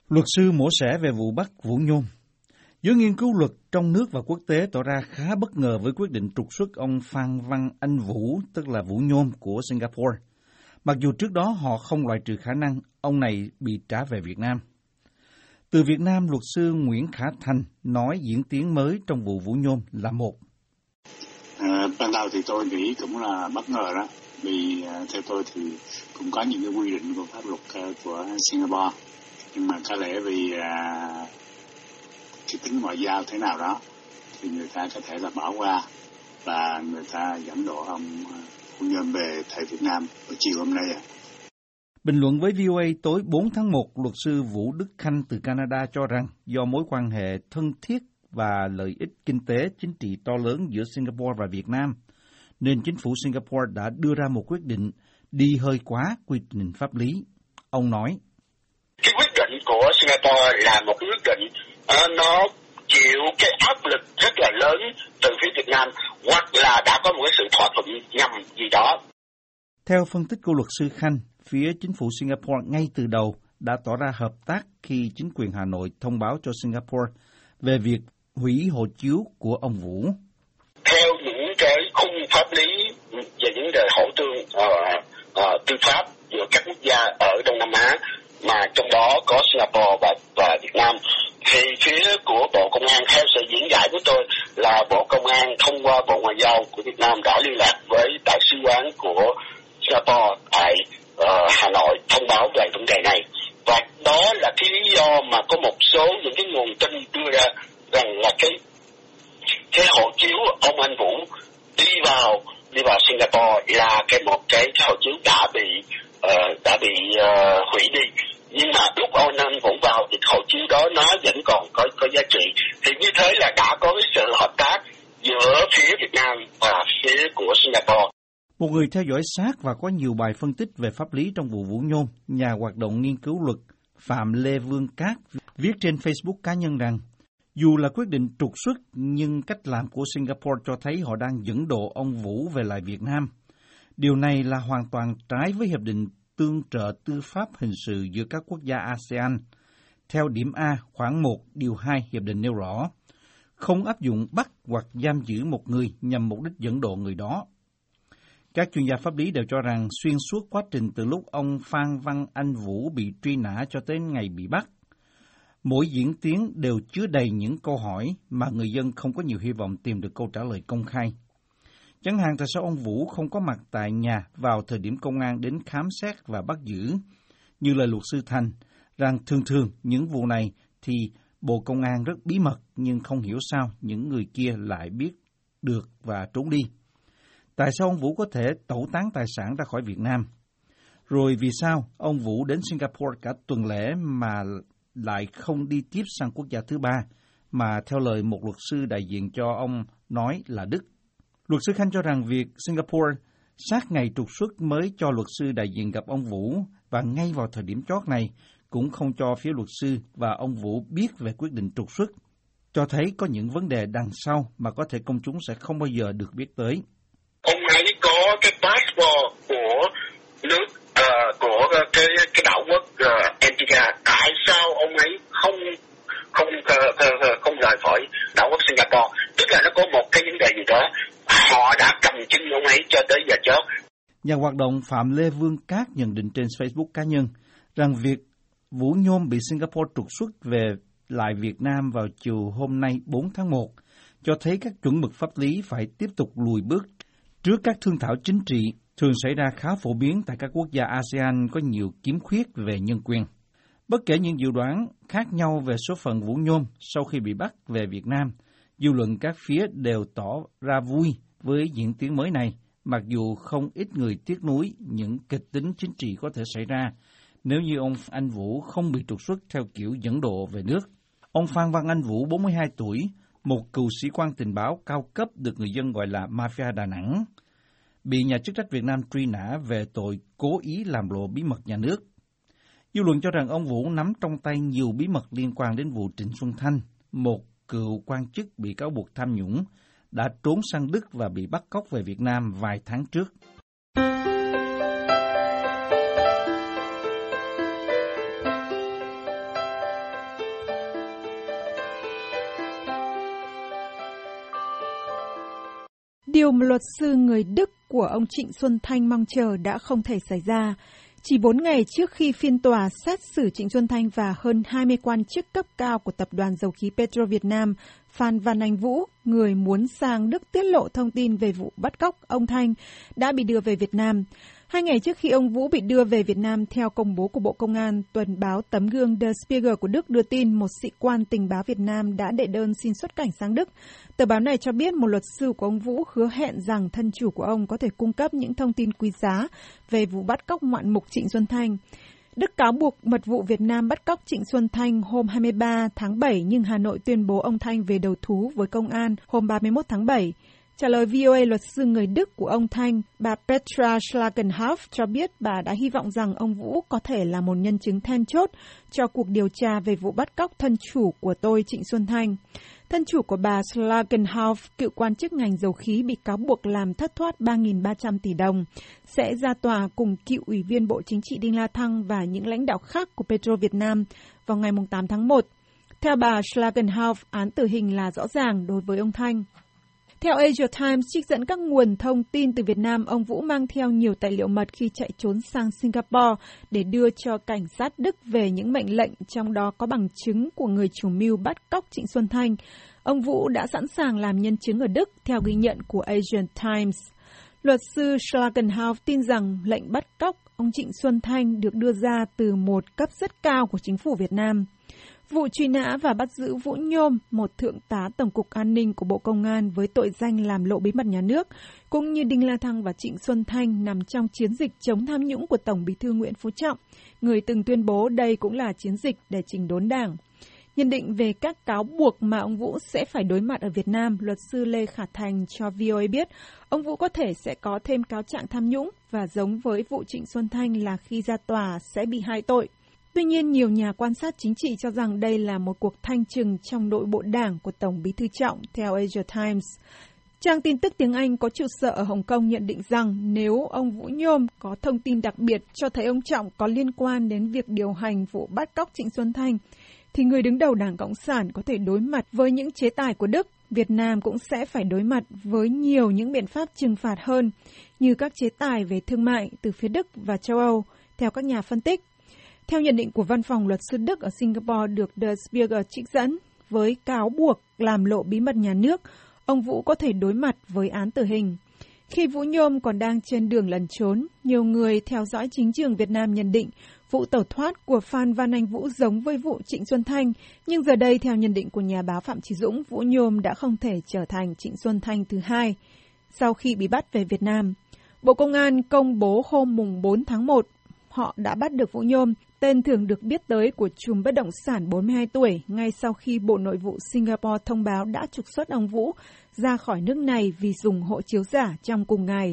Luật sư mổ xẻ về vụ bắt Vũ Nhôm. Giới nghiên cứu luật trong nước và quốc tế tỏ ra khá bất ngờ với quyết định trục xuất ông Phan Văn Anh Vũ, tức là Vũ Nhôm của Singapore. Mặc dù trước đó họ không loại trừ khả năng ông này bị trả về Việt Nam. Từ Việt Nam, luật sư Nguyễn Khả Thành nói diễn tiến mới trong vụ Vũ Nhôm là một. Ban đầu thì tôi nghĩ cũng là bất ngờ đó, vì theo tôi thì cũng có những cái quy định của pháp luật của Singapore, nhưng mà có lẽ vì cái tính ngoại giao thế nào đó thì người ta có thể là bỏ qua và người ta dẫn độ ông Vũ Nhôm về tại Việt Nam vào chiều hôm nay. Bình luận với VOA tối 4 tháng 1, luật sư Vũ Đức Khanh từ Canada cho rằng do mối quan hệ thân thiết và lợi ích kinh tế chính trị to lớn giữa Singapore và Việt Nam, nên chính phủ Singapore đã đưa ra một quyết định đi hơi quá quy định pháp lý. Ông nói, cái quyết định của Singapore là một quyết định nó chịu cái áp lực rất là lớn từ phía Việt Nam, hoặc là đã có một cái sự thỏa thuận nhằm gì đó. Theo phân tích của luật sư Khanh, phía chính phủ Singapore ngay từ đầu đã tỏ ra hợp tác khi chính quyền Hà Nội thông báo cho Singapore về việc hủy hộ chiếu của ông Vũ. Theo những cái khung pháp lý về những đề hậu tương tư pháp giữa các quốc gia ở Đông Nam Á, mà trong đó có Singapore và Việt Nam, thì phía của Bộ Công an, theo sự diễn giải của tôi, là Bộ Công an thông qua Bộ Ngoại giao của Việt Nam đã liên lạc với Đại sứ quán của Singapore tại Hà Nội thông báo về vấn đề này. Và đó là cái lý do mà có một số những cái nguồn tin đưa ra rằng là cái hộ chiếu ông Anh Vũ đi vào Singapore là một cái hộ chiếu đã bị hủy đi. Nhưng mà lúc ông Anh Vũ vào thì hộ chiếu đó nó vẫn còn có giá trị. Thì như thế là đã có cái sự hợp tác giữa phía Việt Nam và phía của Singapore. Một người theo dõi sát và có nhiều bài phân tích về pháp lý trong vụ Vũ Nhôm, nhà hoạt động nghiên cứu luật Phạm Lê Vương Cát viết trên Facebook cá nhân rằng, dù là quyết định trục xuất, nhưng cách làm của Singapore cho thấy họ đang dẫn độ ông Vũ về lại Việt Nam. Điều này là hoàn toàn trái với Hiệp định Tương trợ Tư pháp Hình sự giữa các quốc gia ASEAN. Theo điểm A, khoản 1, điều 2 Hiệp định nêu rõ, không áp dụng bắt hoặc giam giữ một người nhằm mục đích dẫn độ người đó. Các chuyên gia pháp lý đều cho rằng xuyên suốt quá trình từ lúc ông Phan Văn Anh Vũ bị truy nã cho tới ngày bị bắt, mỗi diễn tiến đều chứa đầy những câu hỏi mà người dân không có nhiều hy vọng tìm được câu trả lời công khai. Chẳng hạn tại sao ông Vũ không có mặt tại nhà vào thời điểm công an đến khám xét và bắt giữ, như lời luật sư Thành, rằng thường những vụ này thì Bộ Công an rất bí mật nhưng không hiểu sao những người kia lại biết được và trốn đi. Tại sao ông Vũ có thể tẩu tán tài sản ra khỏi Việt Nam? Rồi vì sao ông Vũ đến Singapore cả tuần lễ mà lại không đi tiếp sang quốc gia thứ ba, mà theo lời một luật sư đại diện cho ông nói là Đức? Luật sư Khanh cho rằng việc Singapore sát ngày trục xuất mới cho luật sư đại diện gặp ông Vũ, và ngay vào thời điểm chót này cũng không cho phía luật sư và ông Vũ biết về quyết định trục xuất, cho thấy có những vấn đề đằng sau mà có thể công chúng sẽ không bao giờ được biết tới. Ông ấy có cái passport của nước của cái đảo quốc Antigua. Tại sao ông ấy không rời khỏi đảo quốc Singapore? Tức là nó có một cái vấn đề gì đó, họ đã cầm chân ông ấy cho tới giờ chót. Nhà hoạt động Phạm Lê Vương Cát nhận định trên Facebook cá nhân rằng việc Vũ Nhôm bị Singapore trục xuất về lại Việt Nam vào chiều hôm nay 4 tháng 1 cho thấy các chuẩn mực pháp lý phải tiếp tục lùi bước trước các thương thảo chính trị thường xảy ra khá phổ biến tại các quốc gia ASEAN có nhiều khiếm khuyết về nhân quyền. Bất kể những dự đoán khác nhau về số phận Vũ Nhôm sau khi bị bắt về Việt Nam, dư luận các phía đều tỏ ra vui với diễn tiến mới này, mặc dù không ít người tiếc nuối những kịch tính chính trị có thể xảy ra nếu như ông Anh Vũ không bị trục xuất theo kiểu dẫn độ về nước. Ông Phan Văn Anh Vũ, 42 tuổi, một cựu sĩ quan tình báo cao cấp được người dân gọi là Mafia Đà Nẵng, bị nhà chức trách Việt Nam truy nã về tội cố ý làm lộ bí mật nhà nước. Dư luận cho rằng ông Vũ nắm trong tay nhiều bí mật liên quan đến vụ Trịnh Xuân Thanh, một cựu quan chức bị cáo buộc tham nhũng, đã trốn sang Đức và bị bắt cóc về Việt Nam vài tháng trước. Điều mà luật sư người Đức của ông Trịnh Xuân Thanh mong chờ đã không thể xảy ra. Chỉ 4 ngày trước khi phiên tòa xét xử Trịnh Xuân Thanh và hơn 20 quan chức cấp cao của Tập đoàn Dầu khí Petro Việt Nam, Phan Văn Anh Vũ, người muốn sang Đức tiết lộ thông tin về vụ bắt cóc ông Thanh, đã bị đưa về Việt Nam. 2 ngày trước khi ông Vũ bị đưa về Việt Nam, theo công bố của Bộ Công an, tuần báo Tấm gương Der Spiegel của Đức đưa tin một sĩ quan tình báo Việt Nam đã đệ đơn xin xuất cảnh sang Đức. Tờ báo này cho biết một luật sư của ông Vũ hứa hẹn rằng thân chủ của ông có thể cung cấp những thông tin quý giá về vụ bắt cóc ngoạn mục Trịnh Xuân Thanh. Đức cáo buộc mật vụ Việt Nam bắt cóc Trịnh Xuân Thanh hôm 23 tháng 7, nhưng Hà Nội tuyên bố ông Thanh về đầu thú với công an hôm 31 tháng 7. Trả lời VOA, luật sư người Đức của ông Thanh, bà Petra Schlagenhoff cho biết bà đã hy vọng rằng ông Vũ có thể là một nhân chứng then chốt cho cuộc điều tra về vụ bắt cóc thân chủ của tôi Trịnh Xuân Thanh. Thân chủ của bà Schlagenhoff, cựu quan chức ngành dầu khí bị cáo buộc làm thất thoát 3.300 tỷ đồng, sẽ ra tòa cùng cựu ủy viên Bộ Chính trị Đinh La Thăng và những lãnh đạo khác của Petro Việt Nam vào ngày 8 tháng 1. Theo bà Schlagenhoff, án tử hình là rõ ràng đối với ông Thanh. Theo Asia Times, trích dẫn các nguồn thông tin từ Việt Nam, ông Vũ mang theo nhiều tài liệu mật khi chạy trốn sang Singapore để đưa cho cảnh sát Đức về những mệnh lệnh, trong đó có bằng chứng của người chủ mưu bắt cóc Trịnh Xuân Thanh. Ông Vũ đã sẵn sàng làm nhân chứng ở Đức, theo ghi nhận của Asian Times. Luật sư Schlagenhoff tin rằng lệnh bắt cóc ông Trịnh Xuân Thanh được đưa ra từ một cấp rất cao của chính phủ Việt Nam. Vụ truy nã và bắt giữ Vũ Nhôm, một thượng tá Tổng cục An ninh của Bộ Công an với tội danh làm lộ bí mật nhà nước, cũng như Đinh La Thăng và Trịnh Xuân Thanh nằm trong chiến dịch chống tham nhũng của Tổng Bí thư Nguyễn Phú Trọng, người từng tuyên bố đây cũng là chiến dịch để chỉnh đốn Đảng. Nhận định về các cáo buộc mà ông Vũ sẽ phải đối mặt ở Việt Nam, luật sư Lê Khả Thành cho VOA biết ông Vũ có thể sẽ có thêm cáo trạng tham nhũng và giống với vụ Trịnh Xuân Thanh là khi ra tòa sẽ bị 2 tội. Tuy nhiên, nhiều nhà quan sát chính trị cho rằng đây là một cuộc thanh trừng trong nội bộ đảng của Tổng Bí thư Trọng, theo Asia Times. Trang tin tức tiếng Anh có trụ sở ở Hồng Kông nhận định rằng nếu ông Vũ Nhôm có thông tin đặc biệt cho thấy ông Trọng có liên quan đến việc điều hành vụ bắt cóc Trịnh Xuân Thanh, thì người đứng đầu Đảng Cộng sản có thể đối mặt với những chế tài của Đức. Việt Nam cũng sẽ phải đối mặt với nhiều những biện pháp trừng phạt hơn, như các chế tài về thương mại từ phía Đức và châu Âu, theo các nhà phân tích. Theo nhận định của văn phòng luật sư Đức ở Singapore được Der Spiegel trích dẫn, với cáo buộc làm lộ bí mật nhà nước, ông Vũ có thể đối mặt với án tử hình. Khi Vũ Nhôm còn đang trên đường lẩn trốn, nhiều người theo dõi chính trường Việt Nam nhận định vụ tẩu thoát của Phan Văn Anh Vũ giống với vụ Trịnh Xuân Thanh, nhưng giờ đây theo nhận định của nhà báo Phạm Chí Dũng, Vũ Nhôm đã không thể trở thành Trịnh Xuân Thanh thứ hai sau khi bị bắt về Việt Nam. Bộ Công an công bố hôm 4 tháng 1, họ đã bắt được Vũ Nhôm, tên thường được biết tới của trùm bất động sản 42 tuổi, ngay sau khi Bộ Nội vụ Singapore thông báo đã trục xuất ông Vũ ra khỏi nước này vì dùng hộ chiếu giả trong cùng ngày.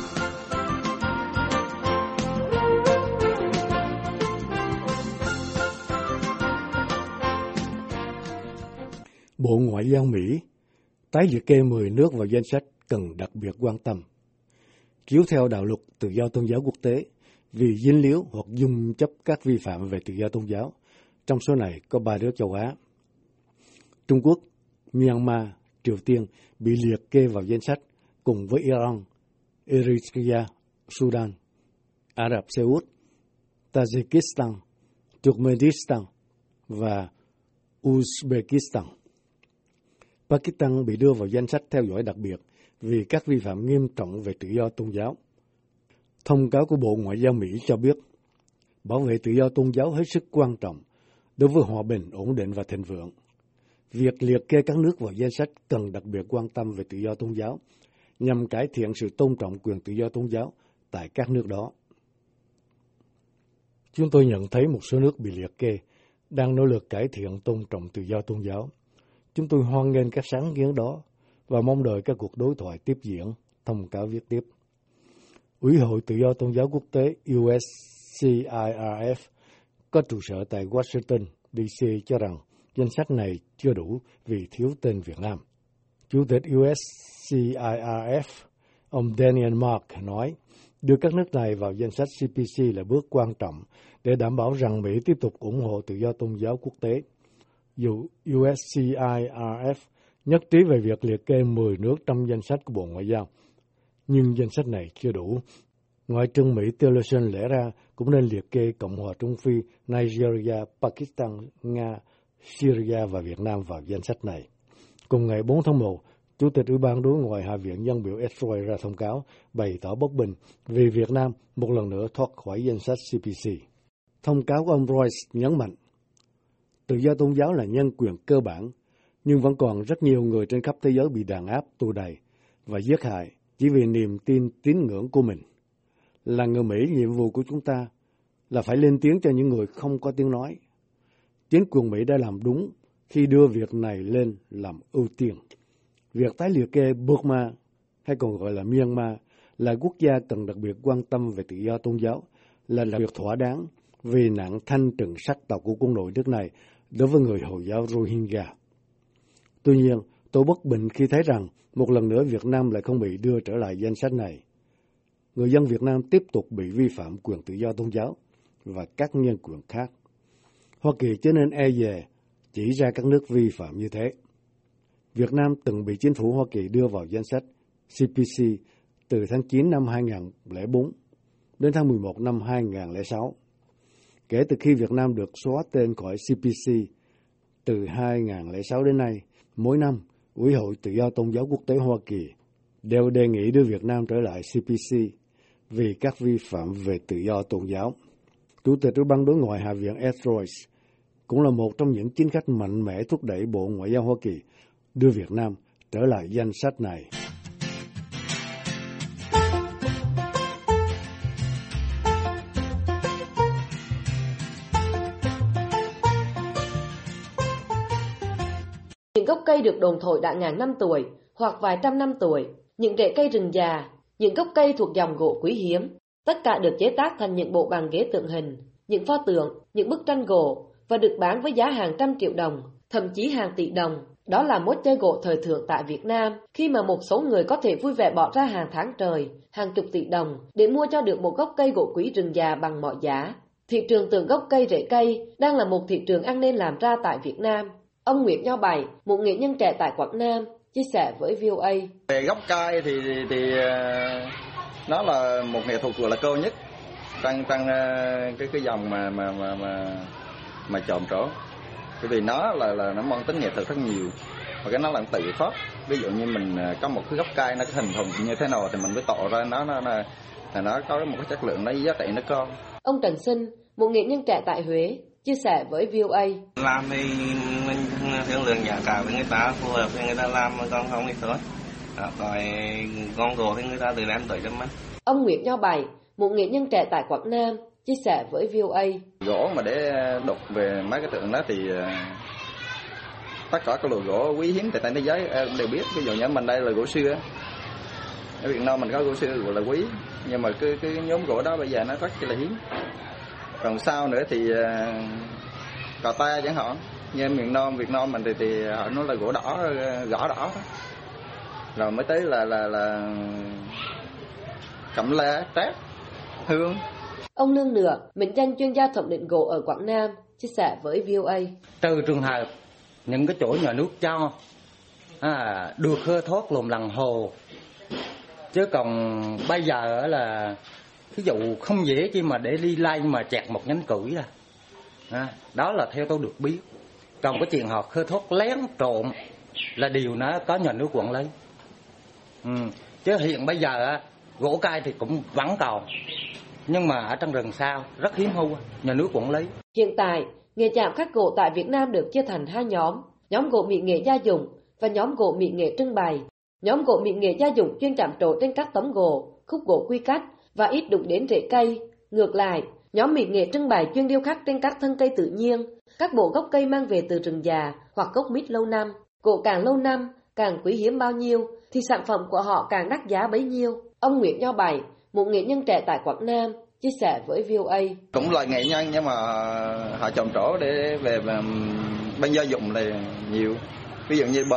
Bộ Ngoại giao Mỹ tái liệt kê 10 nước vào danh sách cần đặc biệt quan tâm, chiếu theo đạo luật tự do tôn giáo quốc tế, vì dính líu hoặc dung chấp các vi phạm về tự do tôn giáo. Trong số này có 3 nước châu Á. Trung Quốc, Myanmar, Triều Tiên bị liệt kê vào danh sách cùng với Iran, Eritrea, Sudan, Ả Rập Xê Út, Tajikistan, Turkmenistan và Uzbekistan. Pakistan bị đưa vào danh sách theo dõi đặc biệt vì các vi phạm nghiêm trọng về tự do tôn giáo. Thông cáo của Bộ Ngoại giao Mỹ cho biết, bảo vệ tự do tôn giáo hết sức quan trọng đối với hòa bình, ổn định và thịnh vượng. Việc liệt kê các nước vào danh sách cần đặc biệt quan tâm về tự do tôn giáo, nhằm cải thiện sự tôn trọng quyền tự do tôn giáo tại các nước đó. Chúng tôi nhận thấy một số nước bị liệt kê đang nỗ lực cải thiện tôn trọng tự do tôn giáo. Chúng tôi hoan nghênh các sáng kiến đó và mong đợi các cuộc đối thoại tiếp diễn, thông cáo viết tiếp. Ủy hội Tự do Tôn giáo Quốc tế USCIRF có trụ sở tại Washington, D.C. cho rằng danh sách này chưa đủ vì thiếu tên Việt Nam. Chủ tịch USCIRF, ông Daniel Mark nói, đưa các nước này vào danh sách CPC là bước quan trọng để đảm bảo rằng Mỹ tiếp tục ủng hộ tự do tôn giáo quốc tế. Dù USCIRF nhất trí về việc liệt kê 10 nước trong danh sách của Bộ Ngoại giao. Nhưng danh sách này chưa đủ. Ngoại trưởng Mỹ Tillerson lẽ ra cũng nên liệt kê Cộng hòa Trung Phi, Nigeria, Pakistan, Nga, Syria và Việt Nam vào danh sách này. Cùng ngày 4 tháng 1, Chủ tịch Ủy ban Đối ngoại Hạ viện dân biểu Ed Royce ra thông cáo bày tỏ bất bình vì Việt Nam một lần nữa thoát khỏi danh sách CPC. Thông cáo của ông Royce nhấn mạnh, tự do tôn giáo là nhân quyền cơ bản, nhưng vẫn còn rất nhiều người trên khắp thế giới bị đàn áp, tù đày và giết hại chỉ vì niềm tin tín ngưỡng của mình. Là người Mỹ, nhiệm vụ của chúng ta là phải lên tiếng cho những người không có tiếng nói. Chính quyền Mỹ đã làm đúng khi đưa việc này lên làm ưu tiên. Việc tái liệt kê Burma, hay còn gọi là Myanmar, là quốc gia cần đặc biệt quan tâm về tự do tôn giáo, là việc thỏa đáng vì nạn thanh trừng sắc tộc của quân đội nước này đối với người Hồi giáo Rohingya. Tuy nhiên, tôi bất bình khi thấy rằng một lần nữa Việt Nam lại không bị đưa trở lại danh sách này. Người dân Việt Nam tiếp tục bị vi phạm quyền tự do tôn giáo và các nhân quyền khác. Hoa Kỳ trở nên e dè chỉ ra các nước vi phạm như thế. Việt Nam từng bị chính phủ Hoa Kỳ đưa vào danh sách CPC từ tháng 9 năm 2004 đến tháng 11 năm 2006. Kể từ khi Việt Nam được xóa tên khỏi CPC từ 2006 đến nay, mỗi năm, Ủy hội Tự do Tôn giáo Quốc tế Hoa Kỳ đều đề nghị đưa Việt Nam trở lại CPC vì các vi phạm về tự do tôn giáo. Chủ tịch Ủy ban Đối ngoại Hạ viện Ed Royce cũng là một trong những chính khách mạnh mẽ thúc đẩy Bộ Ngoại giao Hoa Kỳ đưa Việt Nam trở lại danh sách này. Những gốc cây được đồn thổi đã ngàn năm tuổi hoặc vài trăm năm tuổi, những rễ cây rừng già, những gốc cây thuộc dòng gỗ quý hiếm, tất cả được chế tác thành những bộ bàn ghế tượng hình, những pho tượng, những bức tranh gỗ và được bán với giá hàng trăm triệu đồng, thậm chí hàng tỷ đồng. Đó là mốt chơi gỗ thời thượng tại Việt Nam, khi mà một số người có thể vui vẻ bỏ ra hàng tháng trời, hàng chục tỷ đồng để mua cho được một gốc cây gỗ quý rừng già bằng mọi giá. Thị trường từ gốc cây rễ cây đang là một thị trường ăn nên làm ra tại Việt Nam. Ông Nguyễn Nho Bảy, một nghệ nhân trẻ tại Quảng Nam, chia sẻ với VOA. Về gốc cây thì nó là một nghệ thuật gọi là cơ nhất trong cái dòng mà trộm trổ. Bởi vì nó là nó mang tính nghệ thuật rất nhiều và cái nó là tự phát. Ví dụ như mình có một cái gốc cây nó hình thù như thế nào thì mình mới tỏ ra nó có một cái chất lượng, nó giá trị nó cao. Ông Trần Sinh, một nghệ nhân trẻ tại Huế, chia sẻ với VOA. Làm thì mình thương lượng giá cả với người ta, phù hợp với người ta làm, còn không thì thôi. Rồi con gỗ thì người ta tự đem tới cho mình. Ông Nguyễn Nho Bảy, một nghệ nhân trẻ tại Quảng Nam, chia sẻ với VOA. Gỗ mà để đục về mấy cái tượng đó thì tất cả các loại gỗ quý hiếm tại thế giới đều biết. Ví dụ như mình đây là gỗ sưa, ở Việt Nam mình có gỗ sưa gọi là quý, nhưng mà cái nhóm gỗ đó bây giờ nó rất là hiếm. Còn sau nữa thì cò ta chẳng hạn, như miền Nam Việt Nam mình thì họ nói là gỗ đỏ, gõ đỏ đó. Rồi mới tới là cẩm lê, trát, hương. Ông Lương Nửa, mệnh danh chuyên gia thẩm định gỗ ở Quảng Nam, chia sẻ với VOA. Trừ trường hợp những cái chỗ nhà nước cho được khơi thoát lùm lằn hồ, chứ còn bây giờ là ví dụ không dễ chi mà để đi lay mà chẹt một nhánh củi ra. Đó là theo tôi được biết. Còn cái chuyện họ khơi thoát lén trộm là điều nó có nhà nước quản lý. Chứ hiện bây giờ gỗ cây thì cũng vẫn còn, nhưng mà ở trong rừng sao rất hiếm hoi, nhà nước quản lý. Hiện tại, nghề chạm khắc gỗ tại Việt Nam được chia thành hai nhóm gỗ mỹ nghệ gia dụng và nhóm gỗ mỹ nghệ trưng bày. Nhóm gỗ mỹ nghệ gia dụng chuyên chạm trổ trên các tấm gỗ, khúc gỗ quy cắt và ít đụng đến rễ cây. Ngược lại, nhóm mỹ nghệ trưng bày chuyên điêu khắc trên các thân cây tự nhiên, các bộ gốc cây mang về từ rừng già hoặc gốc mít lâu năm. Gỗ càng lâu năm, càng quý hiếm bao nhiêu thì sản phẩm của họ càng đắt giá bấy nhiêu. Ông Nguyễn Nho Bảy, một nghệ nhân trẻ tại Quảng Nam, chia sẻ với VOA. Cũng là nghệ nhân nhưng mà họ trộm trổ để về bên gia dụng là nhiều. Ví dụ như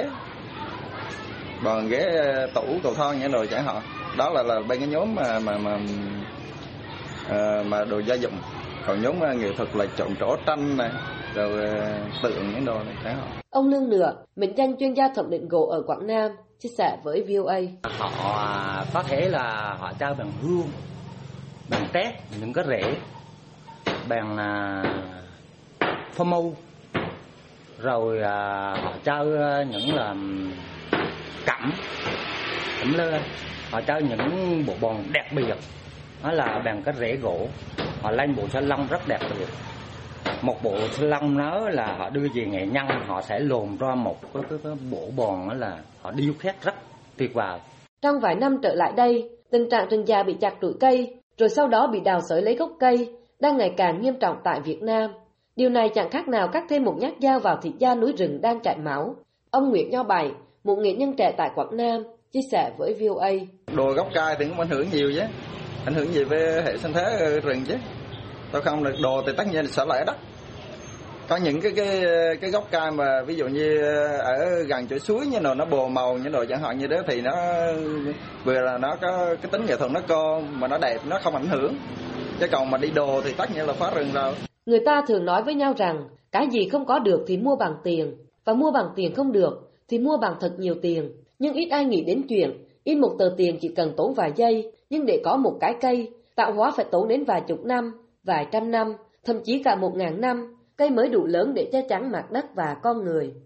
bàn ghế tủ cầu thang những đồ chẳng hạn. Đó là bên cái nhóm mà đồ gia dụng. Còn nhóm nghệ thuật là trộm trổ tranh này, rồi tượng những đồ này phải họ. Ông Lương Nựa, mệnh danh chuyên gia thẩm định gỗ ở Quảng Nam, chia sẻ với VOA. Họ có thể là họ trao bằng hương, bằng tét, những cái rễ, bằng phô mâu, rồi họ trao những là cẩm lên, họ trao những bộ bòn đặc biệt, đó là bằng cái rễ gỗ, họ lên bộ sa lông rất đặc biệt. Một bộ sa lông đó là họ đưa về nghệ nhân, họ sẽ lồn ra một cái bộ bòn, đó là họ điêu khắc rất tuyệt vời. Trong vài năm trở lại đây, tình trạng rừng già bị chặt trụi cây, rồi sau đó bị đào xới lấy gốc cây, đang ngày càng nghiêm trọng tại Việt Nam. Điều này chẳng khác nào cắt thêm một nhát dao vào thịt da núi rừng đang chảy máu. Ông Nguyễn Nho Bảy, một nghệ nhân trẻ tại Quảng Nam, chia sẻ với VOA. Đồ gốc cây thì cũng ảnh hưởng nhiều chứ, ảnh hưởng gì với hệ sinh thái rừng chứ. Tôi không được đồ thì tất nhiên là sẽ lại đất. Có những cái gốc cây mà ví dụ như ở gần chỗ suối như nó bồ màu như đồ chẳng hạn như đó thì nó vừa là nó có cái tính nghệ thuật nó co mà nó đẹp, nó không ảnh hưởng. Chứ còn mà đi đồ thì tất nhiên là phá rừng rồi. Người ta thường nói với nhau rằng cái gì không có được thì mua bằng tiền, và mua bằng tiền không được thì mua bằng thật nhiều tiền. Nhưng ít ai nghĩ đến chuyện in một tờ tiền chỉ cần tốn vài giây, nhưng để có một cái cây tạo hóa phải tốn đến vài chục năm, vài trăm năm, thậm chí cả 1000 năm, cây mới đủ lớn để che chắn mặt đất và con người.